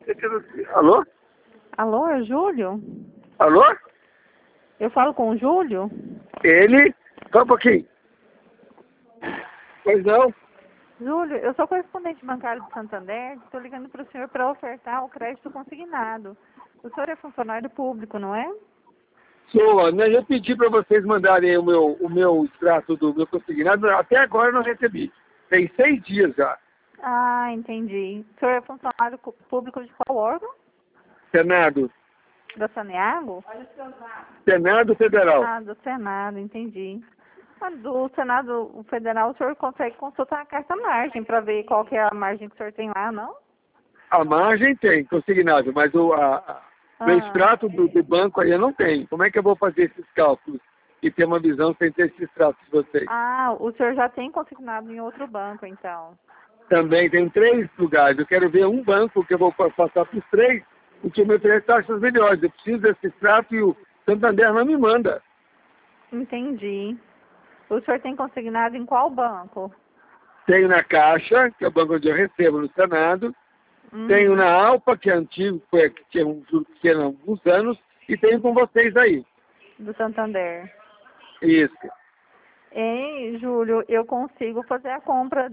Alô? Alô, é Júlio? Alô? Eu falo com o Júlio? Ele? Só um pouquinho. Pois não? Júlio, eu sou correspondente bancário do Santander, estou ligando para o senhor para ofertar o crédito consignado. O senhor é funcionário público, não é? Sou, né? Eu pedi para vocês mandarem o meu extrato do meu consignado, até agora eu não recebi. Tem 6 dias já. Ah, entendi. O senhor é funcionário público de qual órgão? Senado. Da Saneago? Senado Federal. Ah, do Senado, entendi. Mas do Senado Federal, o senhor consegue consultar a carta margem para ver qual que é a margem que o senhor tem lá, não? A margem tem consignado, mas meu extrato do banco aí eu não tenho. Como é que eu vou fazer esses cálculos e ter uma visão sem ter esse extrato de vocês? Ah, o senhor já tem consignado em outro banco, então. Também tem 3 lugares. Eu quero ver um banco que eu vou passar para os 3, porque me oferece taxas melhores. Eu preciso desse extrato e o Santander não me manda. Entendi. O senhor tem consignado em qual banco? Tenho na Caixa, que é o banco onde eu recebo no Senado. Tenho na Alpa, que é antigo, que tinha um juro pequeno há alguns anos. E tenho com vocês aí. Do Santander. Isso. Ei, Júlio, eu consigo fazer a compra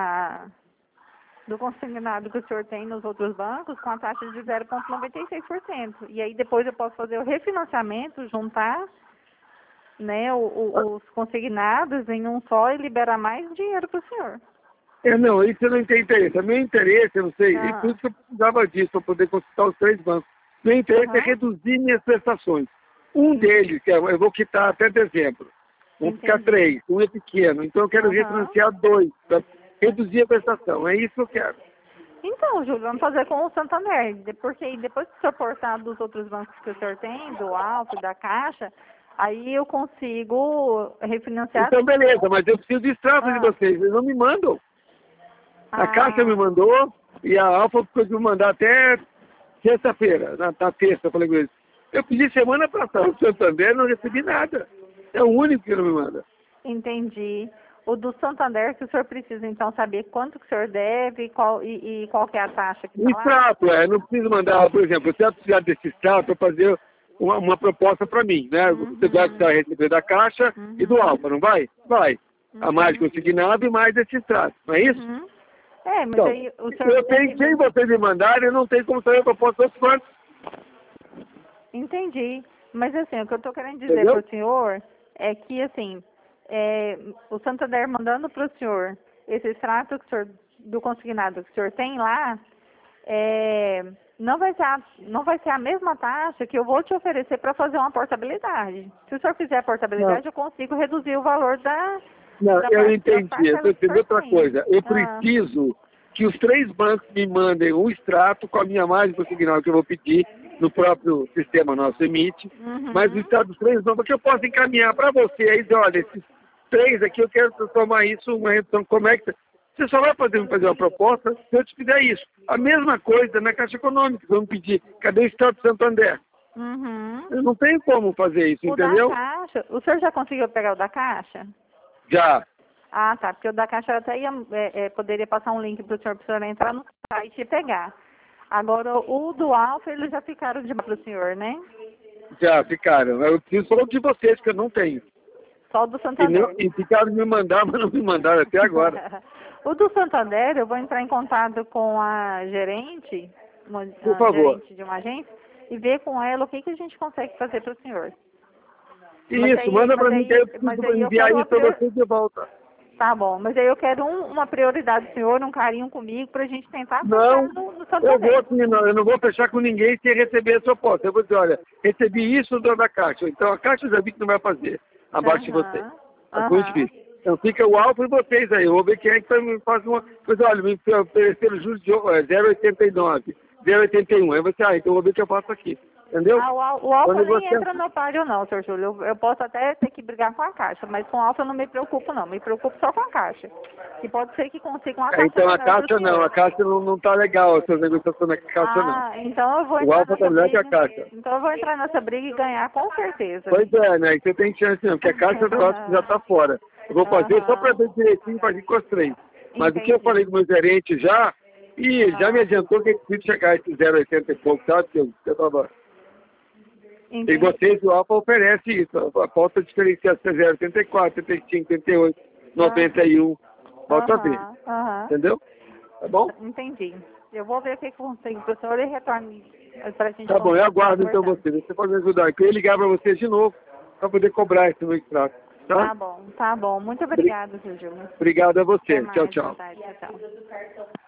do consignado que o senhor tem nos outros bancos com a taxa de 0,96%. E aí depois eu posso fazer o refinanciamento, juntar, né, os consignados em um só e liberar mais dinheiro para o senhor. Não, isso eu não tenho interesse. O meu interesse, eu não sei, e por isso que eu precisava disso, para poder consultar os 3 bancos. Meu interesse é reduzir minhas prestações. Um deles, que eu vou quitar até dezembro. Vão ficar 3, um é pequeno. Então eu quero refinanciar 2, para reduzir a prestação. É isso que eu quero. Então, Júlio, vamos fazer com o Santander, porque aí depois que o senhor portar dos outros bancos que o senhor tem, do Alfa, da Caixa, aí eu consigo refinanciar. Então beleza, mas eu preciso de extrato de vocês. Eles não me mandam. A Caixa me mandou e a Alfa ficou de me mandar até sexta-feira, na terça, eu falei com eles. Eu pedi semana passada no Santander e não recebi nada. É o único que não me manda. Entendi. O do Santander, que o senhor precisa, então, saber quanto que o senhor deve e qual que é a taxa que está lá? Extrato, não preciso mandar, por exemplo, você vai precisar desse extrato para fazer uma proposta para mim, né? Você vai precisar receber da Caixa e do Alfa, não vai? Vai. A mais consignado e mais esse extrato, não é isso? Mas então, aí o senhor... Eu tenho, sem vocês me mandarem, eu não tenho como saber a proposta dos quantos. Entendi. Mas assim, o que eu estou querendo dizer para o senhor é que, assim, o Santander mandando para o senhor esse extrato que o senhor, do consignado que o senhor tem lá, não vai ser a mesma taxa que eu vou te oferecer para fazer uma portabilidade. Se o senhor fizer a portabilidade, eu consigo reduzir o valor da... Não, eu entendi. Eu estou entendendo outra coisa. Eu preciso que os 3 bancos me mandem um extrato com a minha margem consignada que eu vou pedir no próprio sistema nosso emite, mas o extrato dos 3 bancos que eu posso encaminhar para você aí, dizer, olha, esses 3 aqui eu quero transformar isso uma redução. Como é que você só vai poder me fazer uma proposta se eu te fizer isso. A mesma coisa na Caixa Econômica, vamos pedir, cadê o extrato do Santander? Eu não tenho como fazer isso, entendeu? Da Caixa, o senhor já conseguiu pegar o da Caixa? Já. Ah, tá, porque o da Caixa eu até poderia passar um link para o senhor entrar no site e pegar. Agora, o do Alfa, eles já ficaram de para o senhor, né? Já ficaram. Eu preciso só de vocês, que eu não tenho. Só o do Santander. E ficaram de me mandar, mas não me mandaram até agora. O do Santander, eu vou entrar em contato com a gerente, Por favor. gerente de uma agência, e ver com ela o que a gente consegue fazer para o senhor. Isso, manda para mim que eu preciso enviar isso para vocês de volta. Tá bom, mas aí eu quero uma prioridade do senhor, um carinho comigo, pra gente tentar não, no Santander. Eu não vou fechar com ninguém sem receber a sua proposta. Eu vou dizer, olha, recebi isso da Caixa. Então a Caixa já vi que não vai fazer abaixo de vocês. É muito difícil. Então fica o Alfa e vocês aí. Eu vou ver quem é que me faz uma coisa. Olha, me ofereceram juros de 0,89, 0,81. Aí você, então eu vou ver o que eu faço aqui. Entendeu? O Alfa nem entra no páreo não, senhor Júlio. Eu posso até ter que brigar com a Caixa, mas com o Alfa eu não me preocupo não. Me preocupo só com a Caixa. Que pode ser que consiga uma taxa. Então a Caixa não. A Caixa não tá legal, essa negociação na Caixa não. Então eu vou entrar o Alfa tá melhor que a Caixa. Então eu vou entrar nessa briga e ganhar com certeza. Pois é, né? Você tem chance não, porque a Caixa já tá fora. Eu vou fazer só para ver direitinho, para ir com os 3. Mas o que eu falei com o meu gerente já, E já me adiantou que é difícil chegar a esse 0,80 e pouco, sabe? Que eu tava... E vocês, o Alfa oferece isso. A falta diferenciar se é 0,84, 85, 88, 91. Falta ver. Entendeu? Tá bom? Entendi. Eu vou ver o que eu consigo pro senhor e retorno pra gente. Tá bom, eu aguardo então você. Você pode me ajudar. Eu ia ligar pra vocês de novo para poder cobrar esse meu extrato. Tá? Tá bom. Muito obrigado, seu Júlio. Obrigado a você. Tchau, tchau. Tchau.